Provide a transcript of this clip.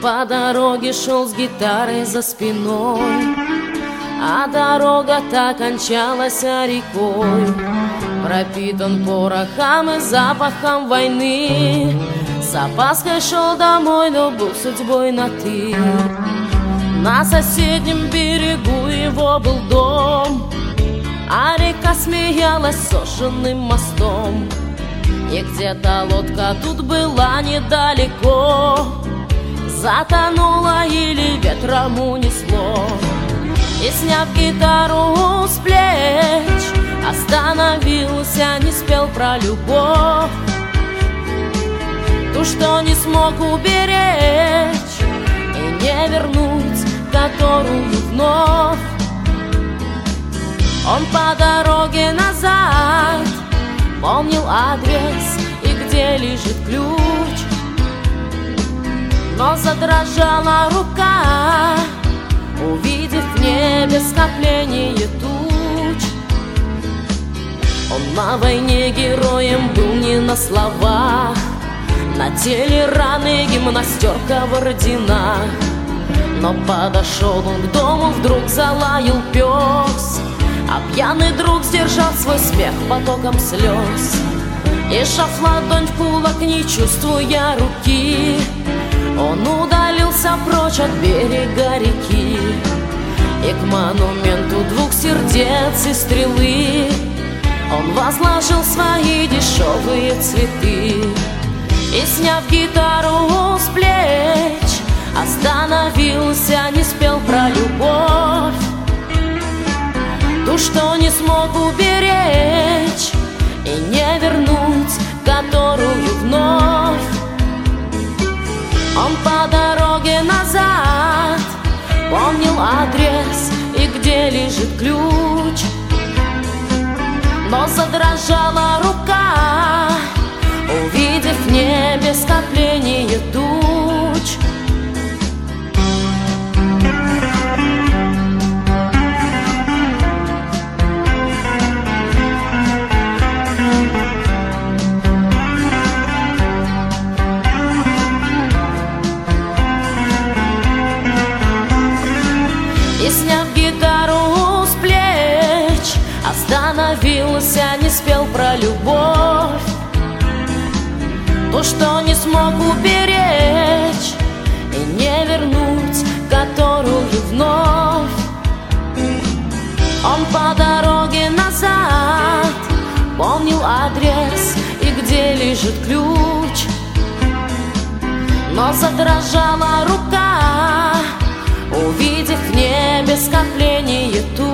по дороге шел с гитарой за спиной, а дорога так кончалась рекой. Пропитан порохом и запахом войны, с опаской шел домой, но был судьбой на «ты». На соседнем берегу его был дом, а река смеялась сошенным мостом. И где-то лодка тут была недалеко, затонула или ветром унесло. И, сняв гитару с плеч, остановился, не спел про любовь, ту, что не смог уберечь и не вернуть, которую вновь. Он по дороге назад помнил адрес и где лежит ключ, но задрожала рука, увидев в небе скопление туч. Он на войне героем был не на словах, на теле раны, гимнастерка в орденах. Но подошел он к дому, вдруг залаял пес, а пьяный друг сдержал свой смех потоком слез. И сжав ладонь в кулак, не чувствуя руки, он удалился прочь от берега реки. И к монументу двух сердец и стрелы он возложил свои дешевые цветы. И, сняв гитару с плеч, остановился, не спел про любовь, ту, что не смог уберечь и не вернуть, которую вновь. Он по дороге назад помнил адрес и где лежит ключ, но задрожала рука, увидев в небе скопление туч. И, сняв гитару с плеч, остановился, не спел про любовь, то, что не смог уберечь и не вернуть, которую вновь. Он по дороге назад помнил адрес и где лежит ключ, но задрожала рука, увидев в небе скопление туч.